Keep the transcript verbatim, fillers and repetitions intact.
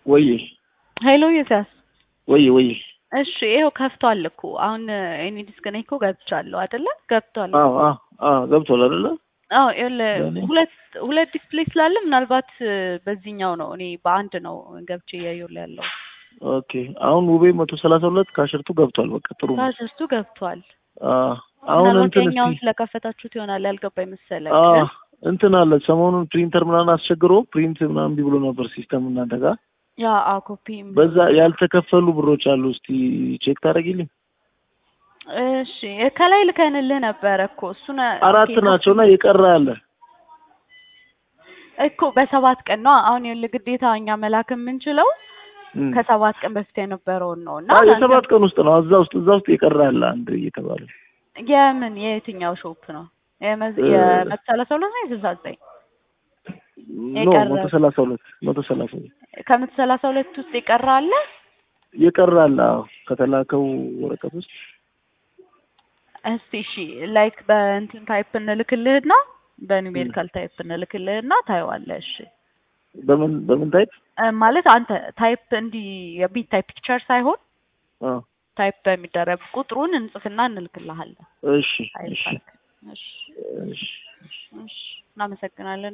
ወይ ሄሎ ይዛስ ወይ ወይ እሺ ይሄው ከፍቷል እኮ አሁን እኔ ዲስከኔክት እኮ ገብቻለሁ አይደለ ገብቷል አዎ አዎ አዎ ገብቷል አይደለ አዎ ሁለት ሁለት ዲስፕሌይ ስላለ ምናልባት በዚህኛው ነው እኔ በአንድ ነው ገብቼ ያየሁልህ ያለው ኦኬ አሁን ውቤ መቶ ሰላሳ ሁለት ካሽርቱ ገብቷል በቃ ጥሩ ነው ካሽርቱ ገብቷል አዎ አሁን እንትን ነው ስለከፈታችሁት ይሆናል ያልገባኝ መሰለኝ አዎ እንትን አለ ሰሞኑን ፕሪንተር ምናምን አስቸግሮ ፕሪንት ምናምን ቢብሎ ነበር ሲስተም እናንተ ጋር ያ አዎ ኮፒ በዛ ያልተከፈሉ ብሮች አሉ እስቲ ቼክ ታደርጊልኝ እሺ ከላይ ልከንልህ ነበር እኮ እሱን አራት ናቸውና የቀረ አለ እኮ በሰባት ቀን ነው አሁን የግዴታ እኛ መላክ የምንችለው ከሰባት ቀን በፊት የነበረውን ነውና አዎ የሰባት ቀን ውስጥ ነው እዛ ውስጥ እዛ ውስጥ የቀረ አለ አንድ እየተባለ የምን የትኛው ሾፕ ነው የመሰላሳ ሁለት ነው ስልሳ ዘጠኝ ኖ መቶ ሰላሳ ሁለት መቶ ሰላሳ ሁለት ከመቶ ሰላሳ ሁለት ውስጥ የቀረ አለ የቀረ አለ ከተላከው ወረቀት ውስጥ እስቲ እሺ ላይክ በእንትን ታይፕ እንልክልህና በኑሜሪካል ታይፕ እንልክልህና ታይዋለህ እሺ በምን በምን ታይፕ ማለት አንተ ታይፕ እንዲ የቢት ታይፕ ፒክቸር ሳይሆን አዎ ታይፕ በሚደረግ ቁጥሩን እንጽፍና እንልክልሃለን እሺ እሺ እሺ እሺ እናመሰግናለን